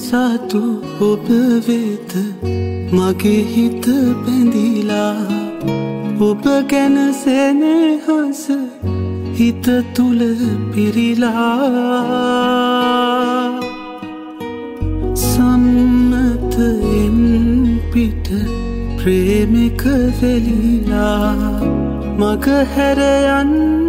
සතු ඔබ වෙත මගේ හිත බැඳිලා ඔබ ගැන සෙනෙහස හිත තුල පිරිලා සම්මතයෙන් පිට ප්‍රේමික වෙලිලා මග හැර යන්න